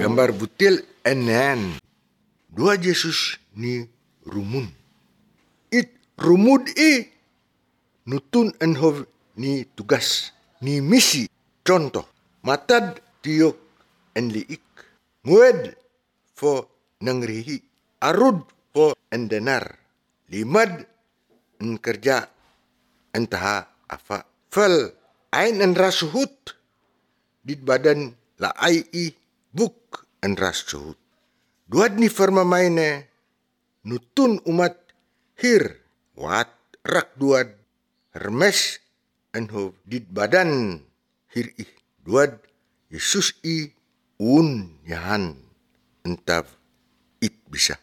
Gambar butil enen. Dua Yesus ni rumun. It rumud nutun enhov ni tugas. Ni misi. Contoh. Matad tiok enliik. Ngued fo nangrihi. Arud fo endenar. Limad en kerja entah apa. Fal ain en rasuhut. Di badan la ai buk en rasuhut. Duad ni firma maine nutun umat hir. Wat rak duad hermes enho di badan hir duad Yesus un yahan entah it bisa.